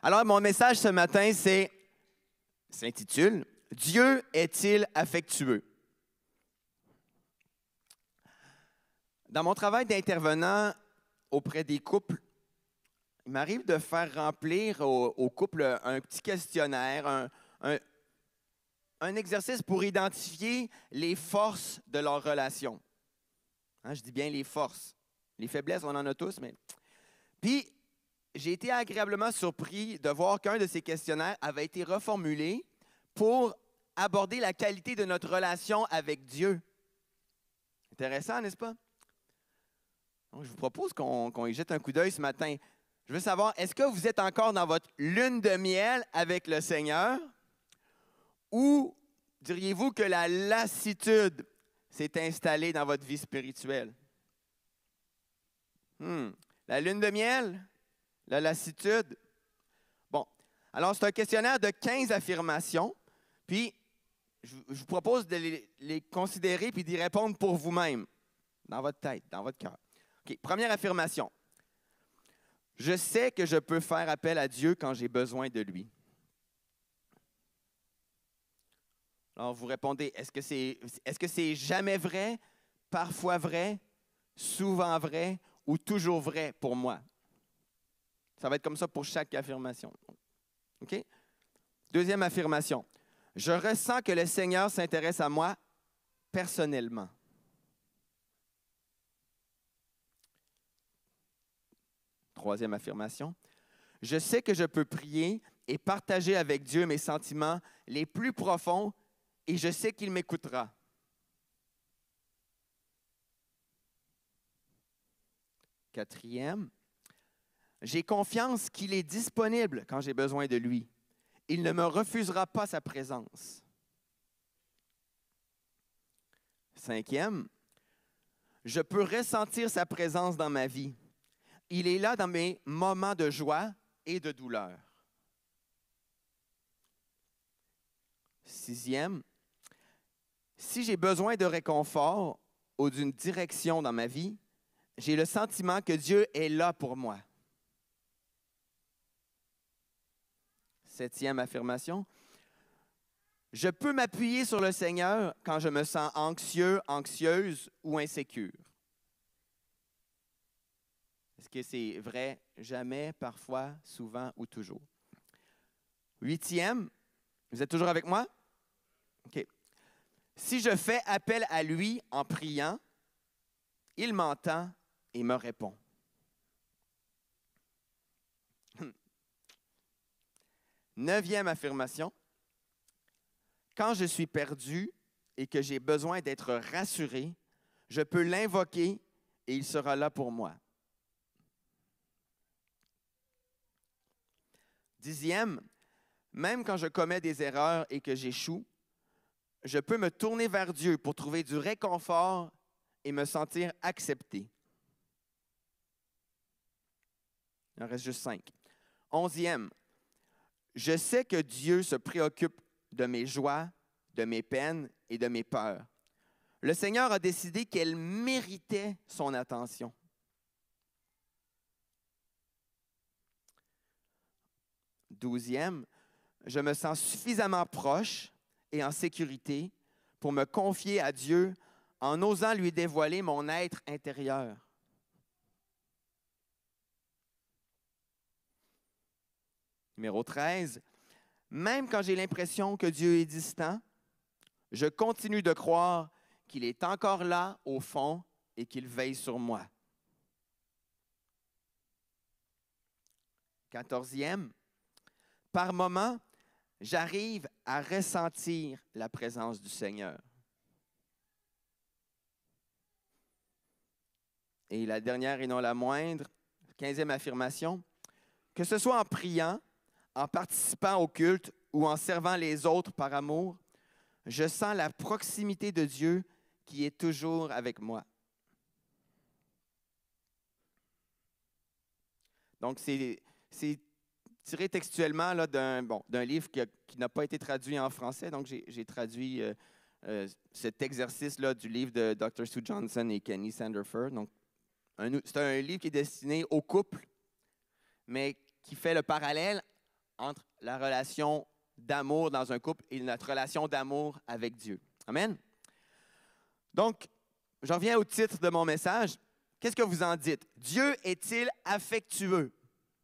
Alors, mon message ce matin s'intitule « Dieu est-il affectueux? » Dans mon travail d'intervenant auprès des couples, il m'arrive de faire remplir aux couples un petit questionnaire, un exercice pour identifier les forces de leur relation. Hein, je dis bien les forces. Les faiblesses, on en a tous, mais... Puis, j'ai été agréablement surpris de voir qu'un de ces questionnaires avait été reformulé pour aborder la qualité de notre relation avec Dieu. Intéressant, n'est-ce pas? Donc, je vous propose qu'on y jette un coup d'œil ce matin. Je veux savoir, est-ce que vous êtes encore dans votre lune de miel avec le Seigneur ou diriez-vous que la lassitude s'est installée dans votre vie spirituelle? La lune de miel? La lassitude? Bon, alors c'est un questionnaire de 15 affirmations, puis je vous propose de les considérer puis d'y répondre pour vous-même, dans votre tête, dans votre cœur. OK, première affirmation. Je sais que je peux faire appel à Dieu quand j'ai besoin de lui. Alors vous répondez, est-ce que c'est jamais vrai, parfois vrai, souvent vrai ou toujours vrai pour moi? Ça va être comme ça pour chaque affirmation. OK? Deuxième affirmation. Je ressens que le Seigneur s'intéresse à moi personnellement. Troisième affirmation. Je sais que je peux prier et partager avec Dieu mes sentiments les plus profonds et je sais qu'il m'écoutera. Quatrième. J'ai confiance qu'il est disponible quand j'ai besoin de lui. Il ne me refusera pas sa présence. Cinquième, je peux ressentir sa présence dans ma vie. Il est là dans mes moments de joie et de douleur. Sixième, si j'ai besoin de réconfort ou d'une direction dans ma vie, j'ai le sentiment que Dieu est là pour moi. Septième affirmation. Je peux m'appuyer sur le Seigneur quand je me sens anxieux, anxieuse ou insécure. Est-ce que c'est vrai? Jamais, parfois, souvent ou toujours. Huitième. Vous êtes toujours avec moi? OK. Si je fais appel à lui en priant, il m'entend et me répond. Neuvième affirmation. Quand je suis perdu et que j'ai besoin d'être rassuré, je peux l'invoquer et il sera là pour moi. Dixième, même quand je commets des erreurs et que j'échoue, je peux me tourner vers Dieu pour trouver du réconfort et me sentir accepté. Il en reste juste 5. Onzième, je sais que Dieu se préoccupe de mes joies, de mes peines et de mes peurs. Le Seigneur a décidé qu'elles méritaient son attention. Douzième, je me sens suffisamment proche et en sécurité pour me confier à Dieu en osant lui dévoiler mon être intérieur. Numéro 13, même quand j'ai l'impression que Dieu est distant, je continue de croire qu'il est encore là au fond et qu'il veille sur moi. 14e, par moments, j'arrive à ressentir la présence du Seigneur. Et la dernière et non la moindre, 15e affirmation, que ce soit en priant, en participant au culte ou en servant les autres par amour, je sens la proximité de Dieu qui est toujours avec moi. Donc, c'est tiré textuellement là, d'un livre qui n'a pas été traduit en français. Donc, j'ai traduit cet exercice-là du livre de Dr. Sue Johnson et Kenny Sanderfer. Donc, c'est un livre qui est destiné aux couples, mais qui fait le parallèle entre la relation d'amour dans un couple et notre relation d'amour avec Dieu. Amen. Donc, je reviens au titre de mon message. Qu'est-ce que vous en dites? Dieu est-il affectueux?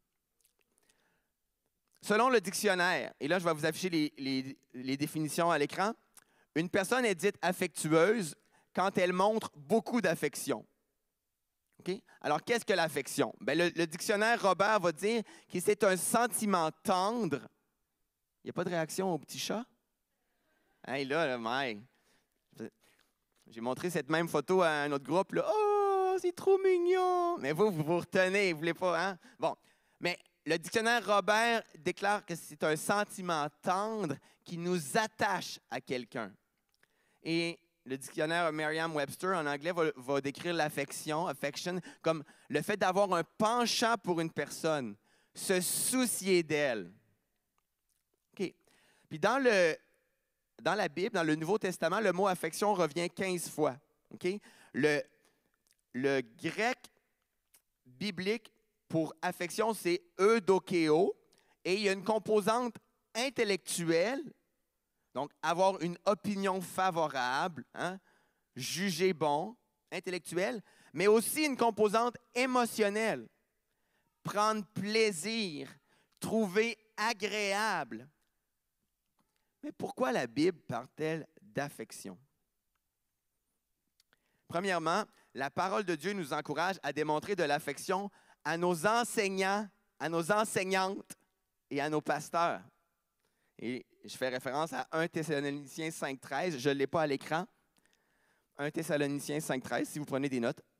Selon le dictionnaire, et là, je vais vous afficher les définitions à l'écran, une personne est dite affectueuse quand elle montre beaucoup d'affection. Okay? Alors, qu'est-ce que l'affection? Bien, le dictionnaire Robert va dire que c'est un sentiment tendre. Il n'y a pas de réaction au petit chat? Hey, là, Mike, j'ai montré cette même photo à un autre groupe. Là. Oh, c'est trop mignon! Mais vous retenez, vous ne voulez pas, hein? Bon, mais le dictionnaire Robert déclare que c'est un sentiment tendre qui nous attache à quelqu'un. Et le dictionnaire Merriam-Webster en anglais va décrire l'affection, affection, comme le fait d'avoir un penchant pour une personne, se soucier d'elle. OK. Puis dans la Bible, dans le Nouveau Testament, le mot affection revient 15 fois. Okay? Le grec biblique pour affection, c'est eudokeo, et il y a une composante intellectuelle, donc avoir une opinion favorable, hein, juger bon, intellectuelle, mais aussi une composante émotionnelle, prendre plaisir, trouver agréable. Mais pourquoi la Bible parle-t-elle d'affection? Premièrement, la parole de Dieu nous encourage à démontrer de l'affection à nos enseignants, à nos enseignantes et à nos pasteurs. Et je fais référence à 1 Thessaloniciens 5,13. Je ne l'ai pas à l'écran. 1 Thessaloniciens 5,13, si vous prenez des notes.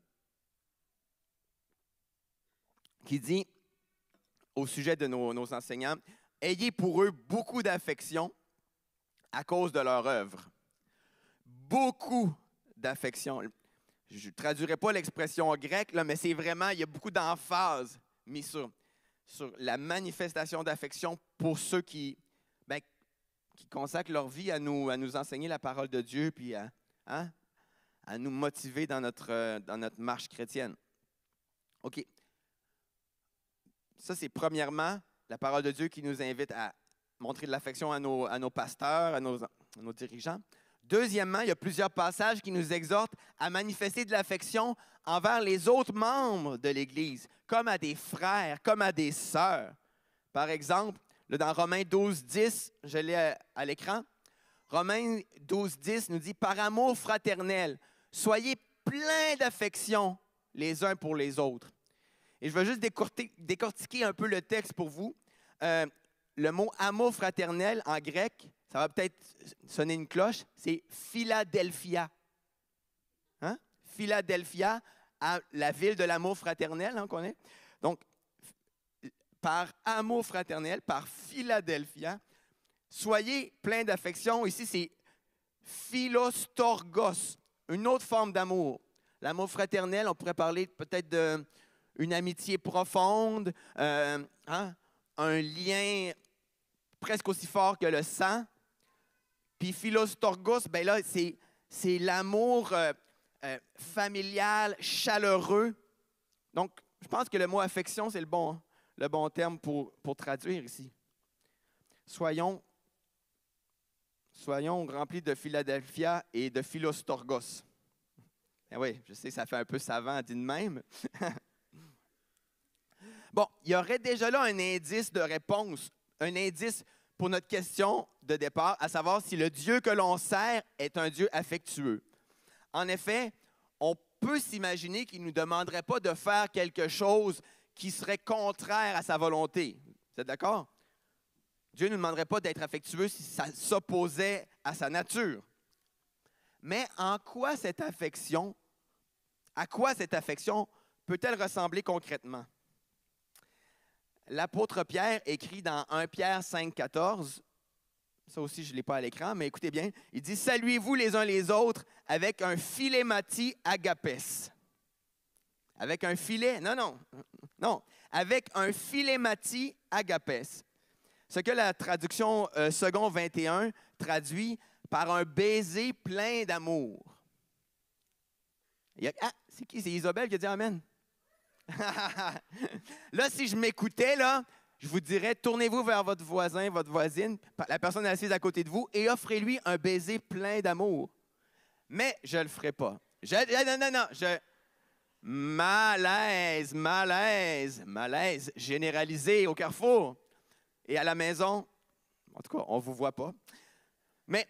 Qui dit, au sujet de nos enseignants, « Ayez pour eux beaucoup d'affection à cause de leur œuvre. » Beaucoup d'affection. Je ne traduirai pas l'expression grecque, là, mais c'est vraiment, il y a beaucoup d'emphase mis sur la manifestation d'affection pour ceux qui consacrent leur vie à nous enseigner la parole de Dieu puis à nous motiver dans notre marche chrétienne. OK. Ça, c'est premièrement la parole de Dieu qui nous invite à montrer de l'affection à nos pasteurs, à nos dirigeants. Deuxièmement, il y a plusieurs passages qui nous exhortent à manifester de l'affection envers les autres membres de l'Église, comme à des frères, comme à des sœurs. Par exemple, là, dans Romains 12:10, je l'ai à l'écran, Romains 12:10 nous dit « Par amour fraternel, soyez pleins d'affection les uns pour les autres. » Et je vais juste décortiquer un peu le texte pour vous. Le mot « amour fraternel » en grec, ça va peut-être sonner une cloche, c'est Philadelphia. Hein? Philadelphia, la ville de l'amour fraternel, hein, qu'on est. Donc, par amour fraternel, par Philadelphia, soyez pleins d'affection. Ici, c'est philostorgos, une autre forme d'amour. L'amour fraternel, on pourrait parler peut-être d'une amitié profonde, un lien presque aussi fort que le sang. Puis philostorgos, ben là, c'est l'amour familial, chaleureux. Donc, je pense que le mot affection, c'est le bon terme pour traduire ici. Soyons remplis de Philadelphia et de philostorgos. Eh oui, je sais, ça fait un peu savant dit de même. Bon, il y aurait déjà là un indice de réponse, un indice pour notre question de départ, à savoir si le Dieu que l'on sert est un Dieu affectueux. En effet, on peut s'imaginer qu'il ne nous demanderait pas de faire quelque chose qui serait contraire à sa volonté. Vous êtes d'accord? Dieu ne nous demanderait pas d'être affectueux si ça s'opposait à sa nature. Mais à quoi cette affection peut-elle ressembler concrètement? L'apôtre Pierre écrit dans 1 Pierre 5,14, ça aussi je ne l'ai pas à l'écran, mais écoutez bien, il dit « Saluez-vous les uns les autres avec un philématie agapès. » Avec un filet, non, avec un philématie agapès. Ce que la traduction second 21 traduit par un baiser plein d'amour. C'est qui? C'est Isabelle qui a dit Amen. Là, si je m'écoutais, là, je vous dirais, tournez-vous vers votre voisin, votre voisine, la personne assise à côté de vous, et offrez-lui un baiser plein d'amour. Mais je ne le ferai pas. Malaise, malaise, malaise généralisé au carrefour. Et à la maison, en tout cas, on ne vous voit pas. Mais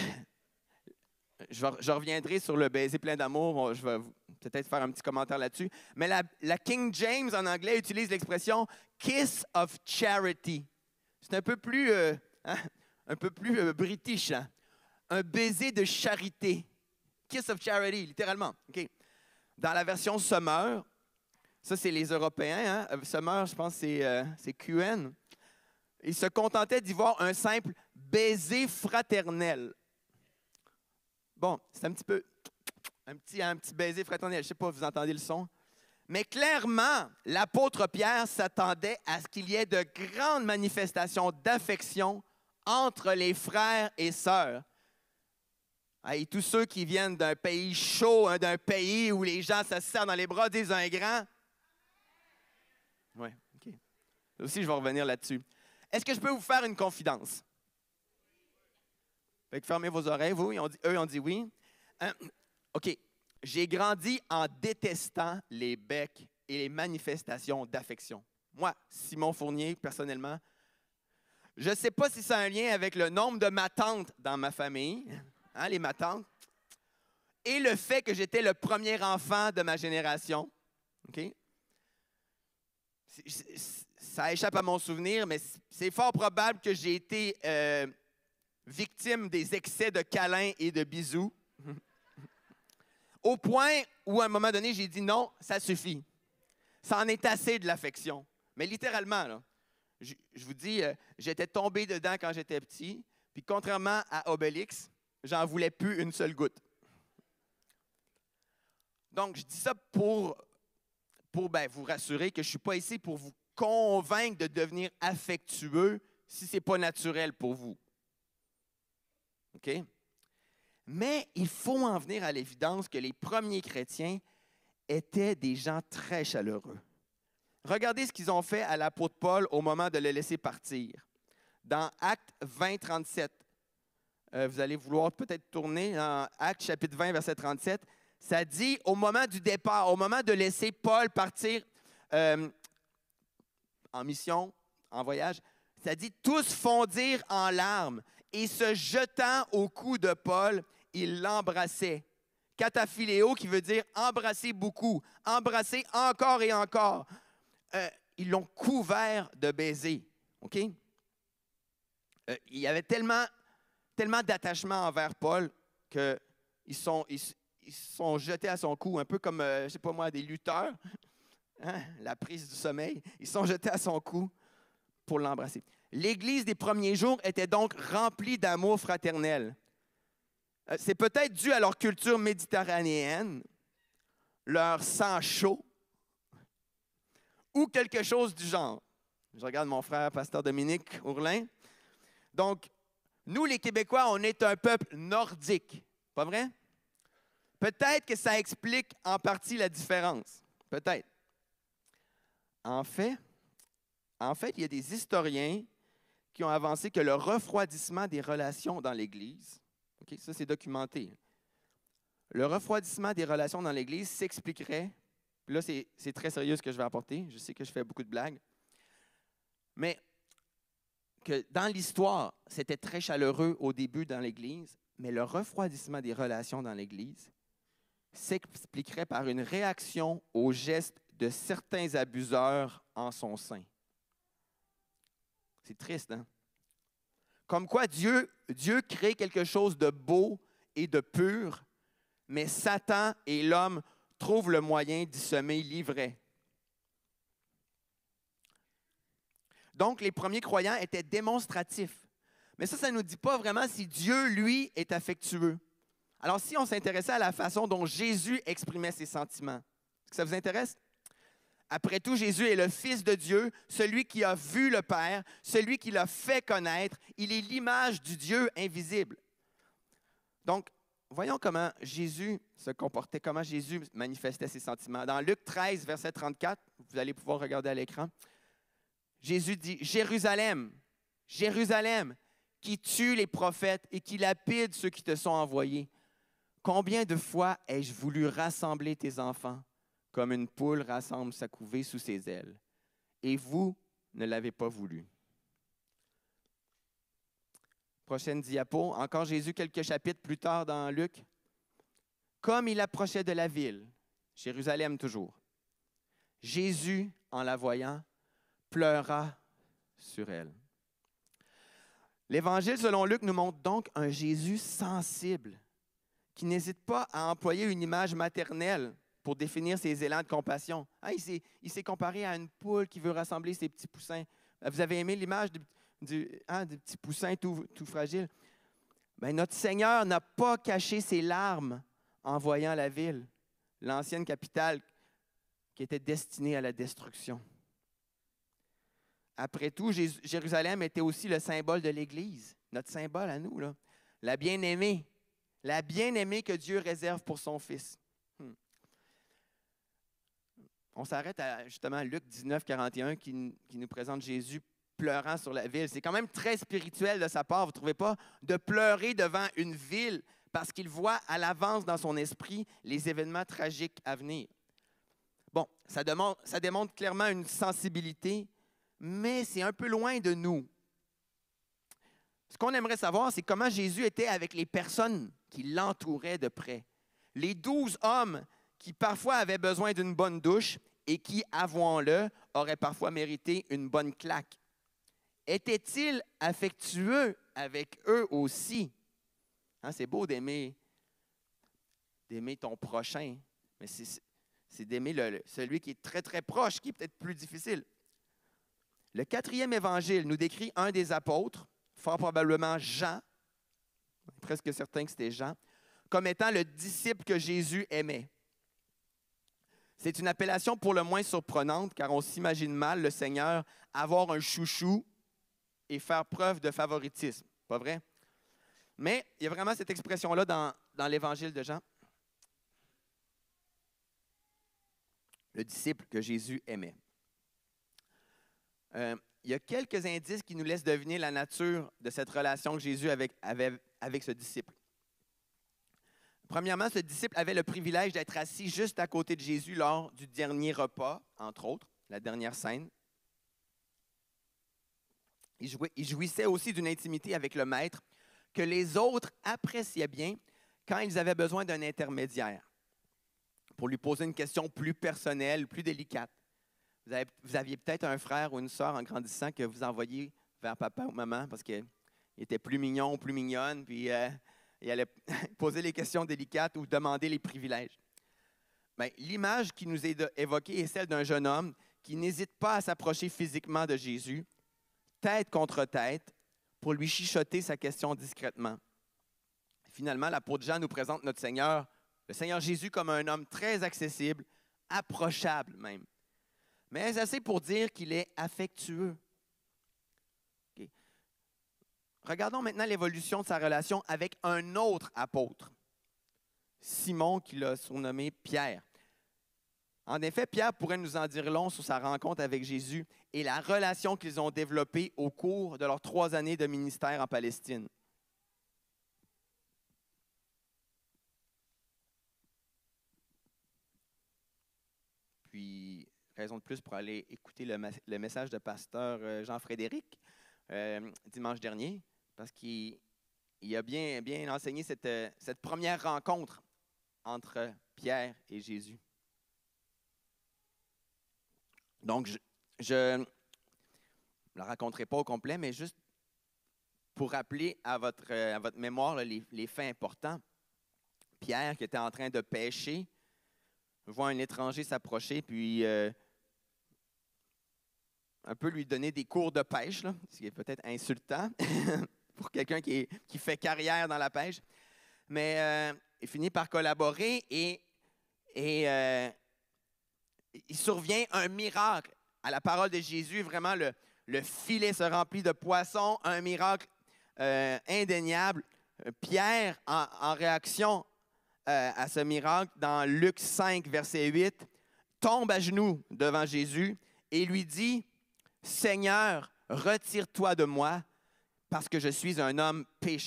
je reviendrai sur le baiser plein d'amour. Je vais peut-être faire un petit commentaire là-dessus. Mais la King James en anglais utilise l'expression « kiss of charity ». C'est un peu plus, british. Hein? Un baiser de charité. Kiss of charity, littéralement. Okay. Dans la version Summer, ça c'est les Européens. Hein? Summer, je pense que c'est QN. Ils se contentaient d'y voir un simple baiser fraternel. Bon, c'est un petit baiser fraternel. Je ne sais pas, vous entendez le son? Mais clairement, l'apôtre Pierre s'attendait à ce qu'il y ait de grandes manifestations d'affection entre les frères et sœurs. Et tous ceux qui viennent d'un pays chaud, hein, d'un pays où les gens se serrent dans les bras, disent un grand. Oui, OK. Là aussi, je vais revenir là-dessus. Est-ce que je peux vous faire une confidence? Fait que fermez vos oreilles, vous. Eux ont dit oui. OK. J'ai grandi en détestant les becs et les manifestations d'affection. Moi, Simon Fournier, personnellement, je ne sais pas si ça a un lien avec le nombre de matantes dans ma famille, hein, les matantes, et le fait que j'étais le premier enfant de ma génération. OK? Ça échappe à mon souvenir, mais c'est fort probable que j'ai été victime des excès de câlins et de bisous. Au point où, à un moment donné, j'ai dit non, ça suffit. Ça en est assez de l'affection. Mais littéralement, là, je vous dis, j'étais tombé dedans quand j'étais petit, puis contrairement à Obélix, j'en voulais plus une seule goutte. Donc, je dis ça pour vous rassurer que je ne suis pas ici pour vous convaincre de devenir affectueux si ce n'est pas naturel pour vous. OK? Mais il faut en venir à l'évidence que les premiers chrétiens étaient des gens très chaleureux. Regardez ce qu'ils ont fait à l'apôtre Paul au moment de le laisser partir. Dans Actes 20, 37, vous allez vouloir peut-être tourner dans Actes chapitre 20, verset 37, ça dit au moment du départ, au moment de laisser Paul partir en mission, en voyage, ça dit « Tous fondirent en larmes et se jetant au cou de Paul, ils l'embrassaient. » Kataphiléo, qui veut dire embrasser beaucoup, embrasser encore et encore. Ils l'ont couvert de baisers. OK? Il y avait tellement d'attachement envers Paul qu'ils sont jetés à son cou, un peu comme, je ne sais pas moi, des lutteurs. Hein? La prise du sommeil. Ils sont jetés à son cou pour l'embrasser. L'Église des premiers jours était donc remplie d'amour fraternel. C'est peut-être dû à leur culture méditerranéenne, leur sang chaud, ou quelque chose du genre. Je regarde mon frère, pasteur Dominique Ourlin. Donc, nous, les Québécois, on est un peuple nordique. Pas vrai? Peut-être que ça explique en partie la différence. Peut-être. En fait, il y a des historiens qui ont avancé que le refroidissement des relations dans l'Église, okay, ça c'est documenté, le refroidissement des relations dans l'Église s'expliquerait, là c'est très sérieux ce que je vais apporter, je sais que je fais beaucoup de blagues, mais que dans l'histoire, c'était très chaleureux au début dans l'Église, mais le refroidissement des relations dans l'Église s'expliquerait par une réaction aux gestes de certains abuseurs en son sein. C'est triste, hein? Comme quoi Dieu crée quelque chose de beau et de pur, mais Satan et l'homme trouvent le moyen d'y semer l'ivraie. Donc, les premiers croyants étaient démonstratifs. Mais ça ne nous dit pas vraiment si Dieu, lui, est affectueux. Alors, si on s'intéressait à la façon dont Jésus exprimait ses sentiments, est-ce que ça vous intéresse? Après tout, Jésus est le Fils de Dieu, celui qui a vu le Père, celui qui l'a fait connaître. Il est l'image du Dieu invisible. Donc, voyons comment Jésus se comportait, comment Jésus manifestait ses sentiments. Dans Luc 13, verset 34, vous allez pouvoir regarder à l'écran, Jésus dit, Jérusalem, Jérusalem, qui tue les prophètes et qui lapide ceux qui te sont envoyés. Combien de fois ai-je voulu rassembler tes enfants comme une poule rassemble sa couvée sous ses ailes, et vous ne l'avez pas voulu. Prochaine diapo, encore Jésus quelques chapitres plus tard dans Luc. Comme il approchait de la ville, Jérusalem toujours, Jésus, en la voyant, pleura sur elle. L'Évangile selon Luc nous montre donc un Jésus sensible, qui n'hésite pas à employer une image maternelle pour définir ses élans de compassion. Hein, il s'est comparé à une poule qui veut rassembler ses petits poussins. Vous avez aimé l'image du petit poussin tout fragile? Bien, notre Seigneur n'a pas caché ses larmes en voyant la ville, l'ancienne capitale qui était destinée à la destruction. Après tout, Jérusalem était aussi le symbole de l'Église, notre symbole à nous, là. La bien-aimée que Dieu réserve pour son Fils. On s'arrête à justement Luc 19, 41 qui nous présente Jésus pleurant sur la ville. C'est quand même très spirituel de sa part, vous ne trouvez pas? De pleurer devant une ville parce qu'il voit à l'avance dans son esprit les événements tragiques à venir. Bon, ça démontre clairement une sensibilité, mais c'est un peu loin de nous. Ce qu'on aimerait savoir, c'est comment Jésus était avec les personnes qui l'entouraient de près. Les 12 hommes qui parfois avaient besoin d'une bonne douche et qui, avouons-le, auraient parfois mérité une bonne claque. Était-il affectueux avec eux aussi? Hein, c'est beau d'aimer ton prochain, mais c'est d'aimer celui qui est très, très proche, qui est peut-être plus difficile. Le 4e évangile nous décrit un des apôtres, fort probablement Jean, presque certain que c'était Jean, comme étant le disciple que Jésus aimait. C'est une appellation pour le moins surprenante, car on s'imagine mal le Seigneur avoir un chouchou et faire preuve de favoritisme. Pas vrai? Mais il y a vraiment cette expression-là dans l'Évangile de Jean. Le disciple que Jésus aimait. Il y a quelques indices qui nous laissent deviner la nature de cette relation que Jésus avait avec ce disciple. Premièrement, ce disciple avait le privilège d'être assis juste à côté de Jésus lors du dernier repas, entre autres, la dernière scène. Il jouissait aussi d'une intimité avec le Maître que les autres appréciaient bien quand ils avaient besoin d'un intermédiaire pour lui poser une question plus personnelle, plus délicate. Vous aviez peut-être un frère ou une sœur en grandissant que vous envoyiez vers papa ou maman parce qu'il était plus mignon ou plus mignonne, puis il allait poser les questions délicates ou demander les privilèges. Bien, l'image qui nous est évoquée est celle d'un jeune homme qui n'hésite pas à s'approcher physiquement de Jésus, tête contre tête, pour lui chuchoter sa question discrètement. Finalement, l'apôtre Jean nous présente notre Seigneur, le Seigneur Jésus, comme un homme très accessible, approchable même. Mais assez pour dire qu'il est affectueux. Okay. Regardons maintenant l'évolution de sa relation avec un autre apôtre, Simon, qu'il a surnommé Pierre. En effet, Pierre pourrait nous en dire long sur sa rencontre avec Jésus et la relation qu'ils ont développée au cours de leurs 3 années de ministère en Palestine. Puis, raison de plus pour aller écouter le message de pasteur Jean-Frédéric dimanche dernier, parce qu'il a bien enseigné cette première rencontre entre Pierre et Jésus. Donc, je ne la raconterai pas au complet, mais juste pour rappeler à votre mémoire les faits importants. Pierre, qui était en train de pêcher, voit un étranger s'approcher, puis un peu lui donner des cours de pêche, là, ce qui est peut-être insultant pour quelqu'un qui fait carrière dans la pêche. Mais il finit par collaborer et il survient un miracle. À la parole de Jésus, vraiment, le filet se remplit de poissons, un miracle indéniable. Pierre, en réaction à ce miracle, dans Luc 5, verset 8, tombe à genoux devant Jésus et lui dit, « Seigneur, retire-toi de moi, parce que je suis un homme pécheur. »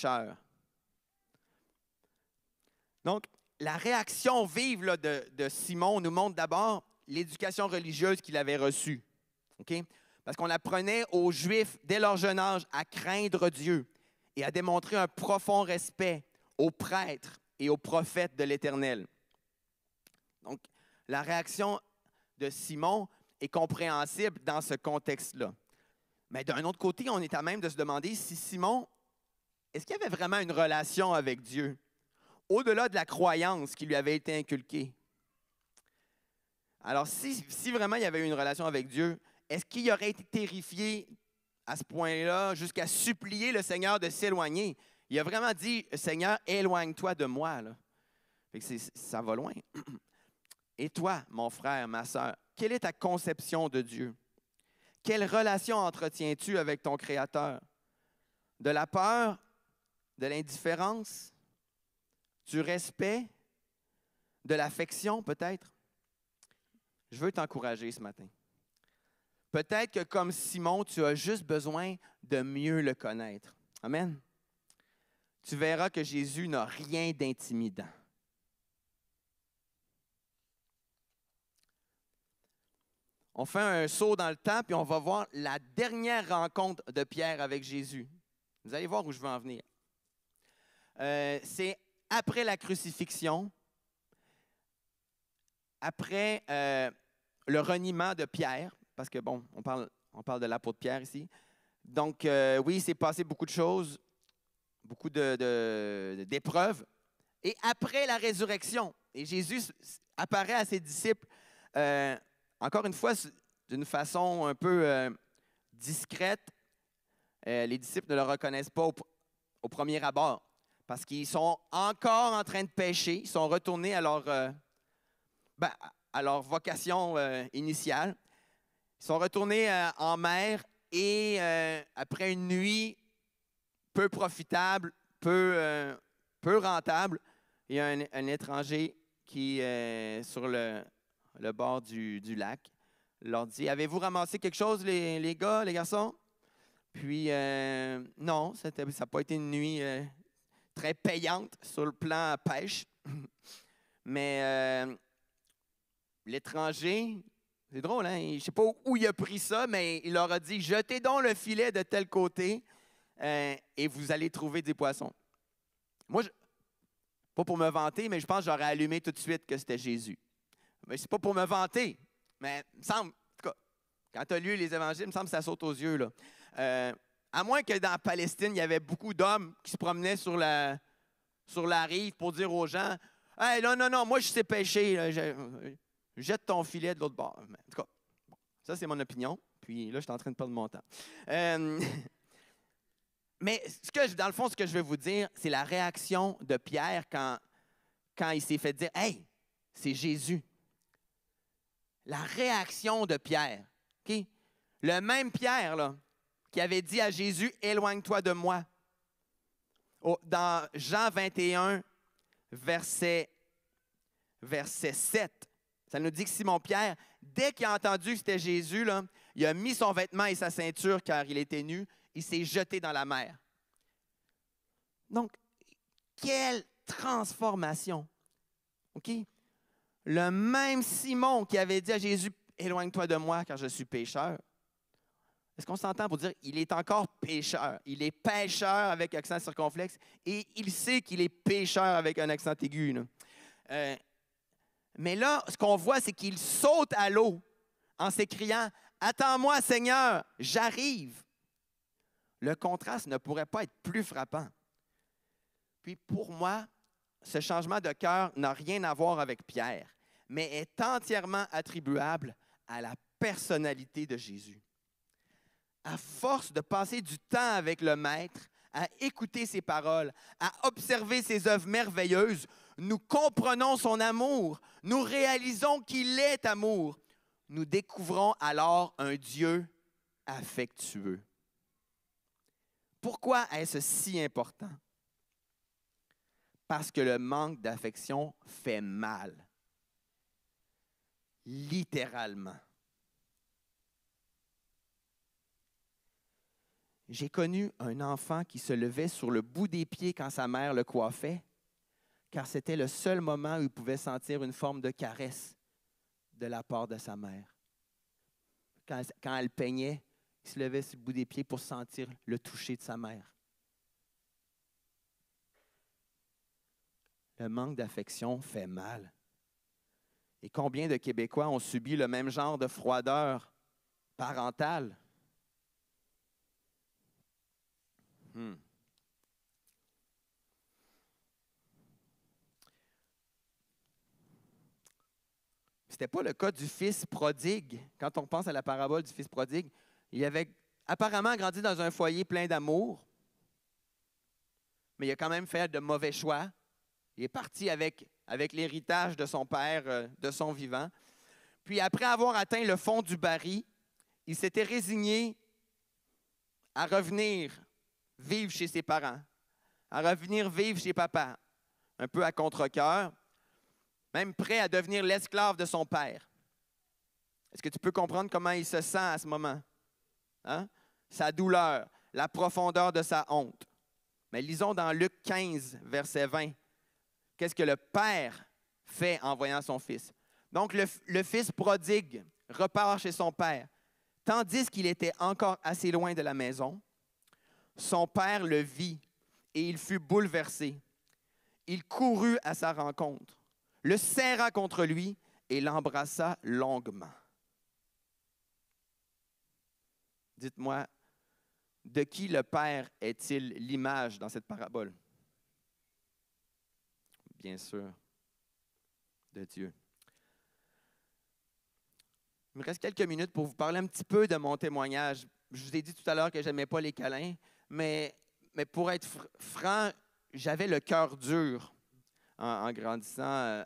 Donc, la réaction vive là, de Simon nous montre d'abord l'éducation religieuse qu'il avait reçue. Okay? Parce qu'on apprenait aux Juifs, dès leur jeune âge, à craindre Dieu et à démontrer un profond respect aux prêtres et aux prophètes de l'Éternel. Donc, la réaction de Simon est compréhensible dans ce contexte-là. Mais d'un autre côté, on est à même de se demander si Simon, est-ce qu'il avait vraiment une relation avec Dieu, au-delà de la croyance qui lui avait été inculquée? Alors, si vraiment il y avait eu une relation avec Dieu, est-ce qu'il aurait été terrifié à ce point-là jusqu'à supplier le Seigneur de s'éloigner? Il a vraiment dit, « Seigneur, éloigne-toi de moi. » Fait que ça va loin. Et toi, mon frère, ma sœur, quelle est ta conception de Dieu? Quelle relation entretiens-tu avec ton Créateur? De la peur, de l'indifférence, du respect, de l'affection peut-être? Je veux t'encourager ce matin. Peut-être que comme Simon, tu as juste besoin de mieux le connaître. Amen. Tu verras que Jésus n'a rien d'intimidant. On fait un saut dans le temps, puis on va voir la dernière rencontre de Pierre avec Jésus. Vous allez voir où je veux en venir. C'est après la crucifixion, après le reniement de Pierre, parce que, bon, on parle de l'apôtre Pierre ici. Donc, oui, il s'est passé beaucoup de choses, beaucoup d'épreuves. Et après la résurrection, et Jésus apparaît à ses disciples, encore une fois, d'une façon un peu discrète. Les disciples ne le reconnaissent pas au premier abord, parce qu'ils sont encore en train de pécher. Ils sont retournés à leur vocation initiale. Ils sont retournés en mer et après une nuit peu profitable, peu rentable, il y a un étranger qui est sur le bord du lac, leur dit, « Avez-vous ramassé quelque chose, les gars, les garçons? » Puis, non, ça n'a pas été une nuit très payante sur le plan pêche. Mais l'étranger, c'est drôle, hein? Je ne sais pas où il a pris ça, mais il leur a dit, « Jetez donc le filet de tel côté et vous allez trouver des poissons. » Moi, pas pour me vanter, mais je pense que j'aurais allumé tout de suite que c'était Jésus. Mais c'est pas pour me vanter, mais il me semble, en tout cas, quand tu as lu les évangiles, il me semble que ça saute aux yeux, là. À moins que dans la Palestine, il y avait beaucoup d'hommes qui se promenaient sur la rive pour dire aux gens, « Hey, non, moi je sais pêcher, là, jette ton filet de l'autre bord. » En tout cas, bon, ça c'est mon opinion, puis là je suis en train de perdre mon temps. Mais dans le fond, ce que je vais vous dire, c'est la réaction de Pierre quand il s'est fait dire, « Hey, c'est Jésus. » La réaction de Pierre. Okay? Le même Pierre là, qui avait dit à Jésus, « Éloigne-toi de moi. » Dans Jean 21, verset 7, ça nous dit que Simon-Pierre, dès qu'il a entendu que c'était Jésus, là, il a mis son vêtement et sa ceinture car il était nu, il s'est jeté dans la mer. Donc, quelle transformation! OK? Le même Simon qui avait dit à Jésus, « Éloigne-toi de moi car je suis pécheur. » Est-ce qu'on s'entend pour dire qu'il est encore pécheur? Il est pêcheur avec accent circonflexe et il sait qu'il est pécheur avec un accent aigu. Mais là, ce qu'on voit, c'est qu'il saute à l'eau en s'écriant, « Attends-moi, Seigneur, j'arrive. » Le contraste ne pourrait pas être plus frappant. Puis pour moi, ce changement de cœur n'a rien à voir avec Pierre, mais est entièrement attribuable à la personnalité de Jésus. À force de passer du temps avec le Maître, à écouter ses paroles, à observer ses œuvres merveilleuses, nous comprenons son amour, nous réalisons qu'il est amour. Nous découvrons alors un Dieu affectueux. Pourquoi est-ce si important? Parce que le manque d'affection fait mal. Littéralement. J'ai connu un enfant qui se levait sur le bout des pieds quand sa mère le coiffait, car c'était le seul moment où il pouvait sentir une forme de caresse de la part de sa mère. Quand elle peignait, il se levait sur le bout des pieds pour sentir le toucher de sa mère. Le manque d'affection fait mal. Et combien de Québécois ont subi le même genre de froideur parentale? Ce n'était pas le cas du fils prodigue. Quand on pense à la parabole du fils prodigue, il avait apparemment grandi dans un foyer plein d'amour, mais il a quand même fait de mauvais choix. Il est parti avec l'héritage de son père, de son vivant. Puis après avoir atteint le fond du baril, il s'était résigné à revenir vivre chez ses parents, à revenir vivre chez papa, un peu à contre-cœur, même prêt à devenir l'esclave de son père. Est-ce que tu peux comprendre comment il se sent à ce moment? Hein? Sa douleur, la profondeur de sa honte. Mais lisons dans Luc 15, verset 20. Qu'est-ce que le père fait en voyant son fils? Donc, le fils prodigue repart chez son père. Tandis qu'il était encore assez loin de la maison, son père le vit et il fut bouleversé. Il courut à sa rencontre, le serra contre lui et l'embrassa longuement. Dites-moi, de qui le Père est-il l'image dans cette parabole? Bien sûr, de Dieu. Il me reste quelques minutes pour vous parler un petit peu de mon témoignage. Je vous ai dit tout à l'heure que je n'aimais pas les câlins, mais pour être franc, j'avais le cœur dur en grandissant.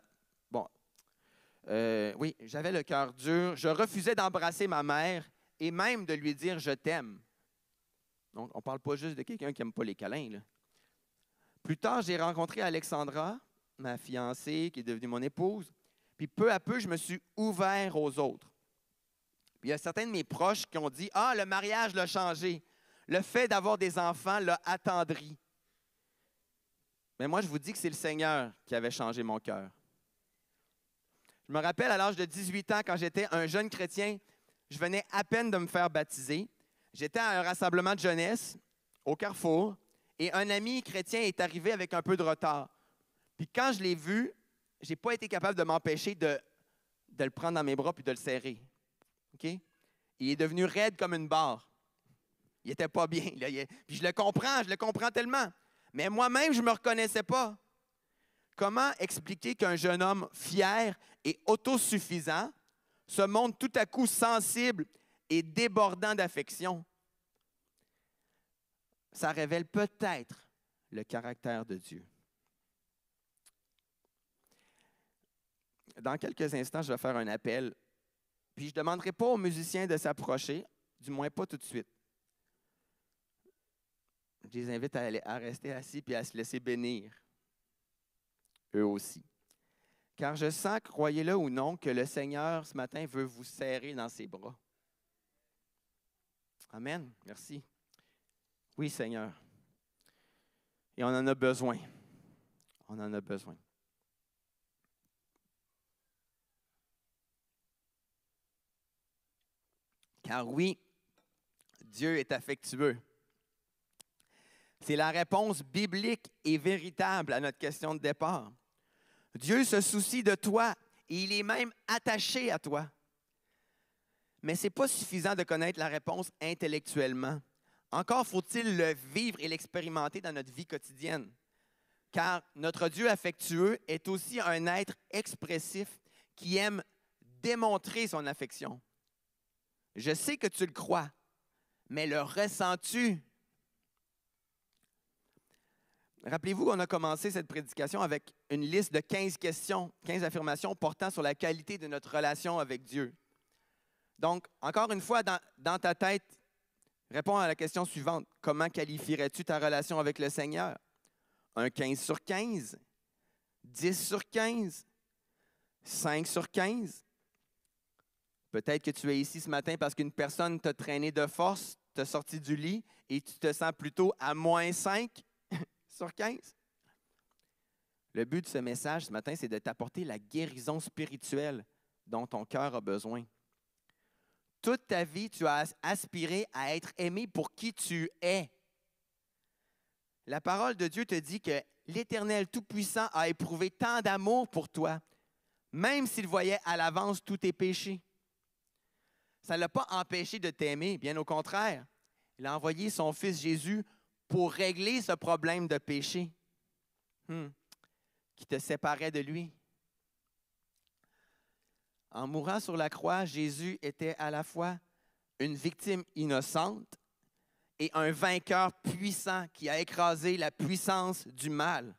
Oui, j'avais le cœur dur. Je refusais d'embrasser ma mère et même de lui dire « je t'aime ». Donc, on ne parle pas juste de quelqu'un qui n'aime pas les câlins, là. Plus tard, j'ai rencontré Alexandra, ma fiancée, qui est devenue mon épouse. Puis peu à peu, je me suis ouvert aux autres. Puis il y a certains de mes proches qui ont dit « Ah, le mariage l'a changé. Le fait d'avoir des enfants l'a attendri. » Mais moi, je vous dis que c'est le Seigneur qui avait changé mon cœur. Je me rappelle, à l'âge de 18 ans, quand j'étais un jeune chrétien, je venais à peine de me faire baptiser. J'étais à un rassemblement de jeunesse au Carrefour et un ami chrétien est arrivé avec un peu de retard. Puis quand je l'ai vu, je n'ai pas été capable de m'empêcher de le prendre dans mes bras puis de le serrer. Okay? Il est devenu raide comme une barre. Il n'était pas bien. Là. Puis je le comprends tellement. Mais moi-même, je ne me reconnaissais pas. Comment expliquer qu'un jeune homme fier et autosuffisant se montre tout à coup sensible et débordant d'affection? Ça révèle peut-être le caractère de Dieu. Dans quelques instants, je vais faire un appel. Puis je ne demanderai pas aux musiciens de s'approcher, du moins pas tout de suite. Je les invite à rester assis et à se laisser bénir, eux aussi. Car je sens, croyez-le ou non, que le Seigneur, ce matin, veut vous serrer dans ses bras. Amen. Merci. Oui, Seigneur. Et on en a besoin. On en a besoin. Car oui, Dieu est affectueux. C'est la réponse biblique et véritable à notre question de départ. Dieu se soucie de toi et il est même attaché à toi. Mais ce n'est pas suffisant de connaître la réponse intellectuellement. Encore faut-il le vivre et l'expérimenter dans notre vie quotidienne. Car notre Dieu affectueux est aussi un être expressif qui aime démontrer son affection. Je sais que tu le crois, mais le ressens-tu? Rappelez-vous qu'on a commencé cette prédication avec une liste de 15 questions, 15 affirmations portant sur la qualité de notre relation avec Dieu. Donc, encore une fois, dans ta tête, réponds à la question suivante. Comment qualifierais-tu ta relation avec le Seigneur? Un 15 sur 15? 10 sur 15? 5 sur 15? Peut-être que tu es ici ce matin parce qu'une personne t'a traîné de force, t'as sorti du lit et tu te sens plutôt à -5 sur 15? Le but de ce message ce matin, c'est de t'apporter la guérison spirituelle dont ton cœur a besoin. Toute ta vie, tu as aspiré à être aimé pour qui tu es. La parole de Dieu te dit que l'Éternel Tout-Puissant a éprouvé tant d'amour pour toi, même s'il voyait à l'avance tous tes péchés. Ça ne l'a pas empêché de t'aimer, bien au contraire. Il a envoyé son Fils Jésus pour régler ce problème de péché qui te séparait de lui. En mourant sur la croix, Jésus était à la fois une victime innocente et un vainqueur puissant qui a écrasé la puissance du mal.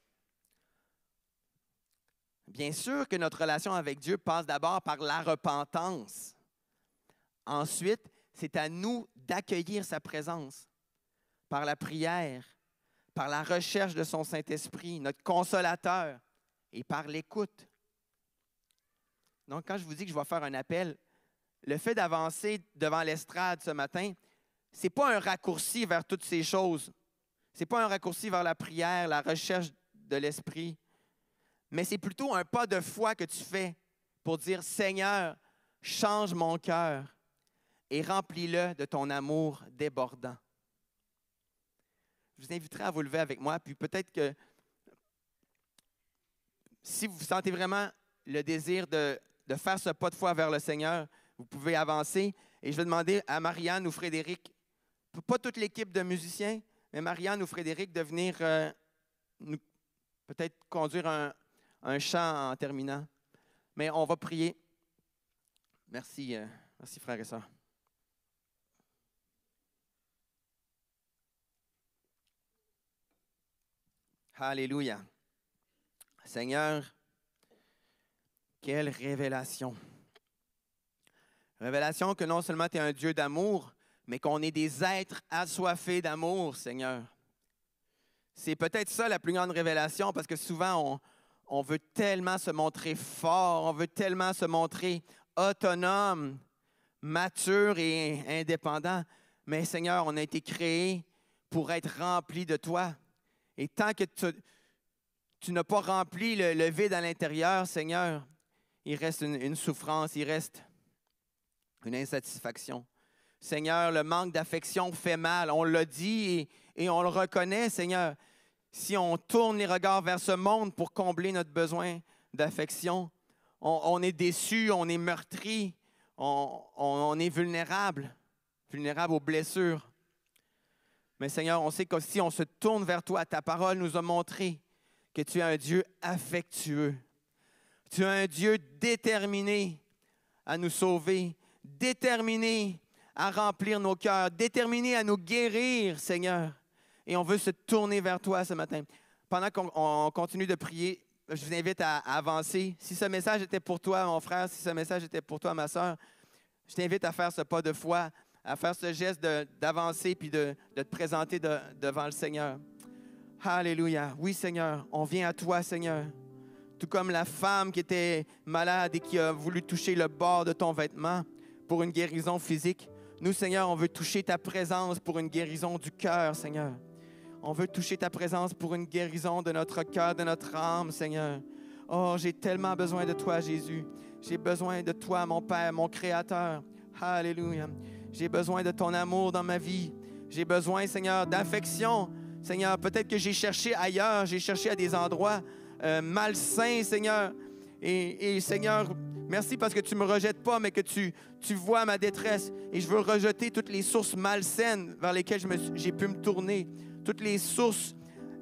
Bien sûr que notre relation avec Dieu passe d'abord par la repentance. Ensuite, c'est à nous d'accueillir sa présence par la prière, par la recherche de son Saint-Esprit, notre consolateur, et par l'écoute. Donc, quand je vous dis que je vais faire un appel, le fait d'avancer devant l'estrade ce matin, ce n'est pas un raccourci vers toutes ces choses. Ce n'est pas un raccourci vers la prière, la recherche de l'Esprit, mais c'est plutôt un pas de foi que tu fais pour dire, Seigneur, change mon cœur et remplis-le de ton amour débordant. Je vous inviterai à vous lever avec moi, puis peut-être que si vous sentez vraiment le désir de faire ce pas de foi vers le Seigneur, vous pouvez avancer. Et je vais demander à Marianne ou Frédéric, pas toute l'équipe de musiciens, mais Marianne ou Frédéric de venir nous peut-être conduire un chant en terminant. Mais on va prier. Merci, merci frères et sœurs. Alléluia. Seigneur, quelle révélation. Révélation que non seulement tu es un Dieu d'amour, mais qu'on est des êtres assoiffés d'amour, Seigneur. C'est peut-être ça la plus grande révélation, parce que souvent, on veut tellement se montrer fort, on veut tellement se montrer autonome, mature et indépendant. Mais Seigneur, on a été créés pour être remplis de toi. Et tant que tu n'as pas rempli le vide à l'intérieur, Seigneur, il reste une souffrance, il reste une insatisfaction. Seigneur, le manque d'affection fait mal. On l'a dit et on le reconnaît, Seigneur. Si on tourne les regards vers ce monde pour combler notre besoin d'affection, on est déçu, on est meurtri, on est vulnérable aux blessures. Mais Seigneur, on sait que si on se tourne vers toi, ta parole nous a montré que tu es un Dieu affectueux. Tu es un Dieu déterminé à nous sauver, déterminé à remplir nos cœurs, déterminé à nous guérir, Seigneur. Et on veut se tourner vers toi ce matin. Pendant qu'on continue de prier, je vous invite à avancer. Si ce message était pour toi, mon frère, si ce message était pour toi, ma sœur, je t'invite à faire ce pas de foi, à faire ce geste d'avancer puis de te présenter devant le Seigneur. Alléluia. Oui, Seigneur, on vient à toi, Seigneur. Tout comme la femme qui était malade et qui a voulu toucher le bord de ton vêtement pour une guérison physique. Nous, Seigneur, on veut toucher ta présence pour une guérison du cœur, Seigneur. On veut toucher ta présence pour une guérison de notre cœur, de notre âme, Seigneur. Oh, j'ai tellement besoin de toi, Jésus. J'ai besoin de toi, mon Père, mon Créateur. Alléluia. J'ai besoin de ton amour dans ma vie. J'ai besoin, Seigneur, d'affection. Seigneur, peut-être que j'ai cherché ailleurs, j'ai cherché à des endroits malsains, Seigneur. Et Seigneur, merci parce que tu ne me rejettes pas, mais que tu vois ma détresse. Et je veux rejeter toutes les sources malsaines vers lesquelles j'ai pu me tourner. Toutes les sources,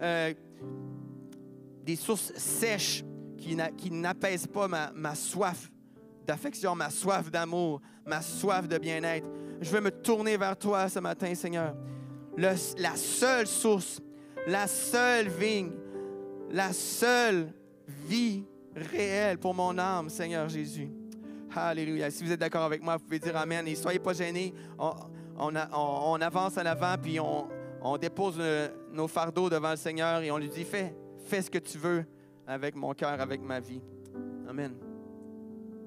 des sources sèches qui n'apaisent pas ma soif d'affection, ma soif d'amour, ma soif de bien-être. Je veux me tourner vers toi ce matin, Seigneur. La seule source, la seule vigne, la seule vie réelle pour mon âme, Seigneur Jésus. Alléluia. Si vous êtes d'accord avec moi, vous pouvez dire Amen. Et soyez pas gênés. On avance en avant, puis on dépose nos fardeaux devant le Seigneur et on lui dit, fais ce que tu veux avec mon cœur, avec ma vie. Amen.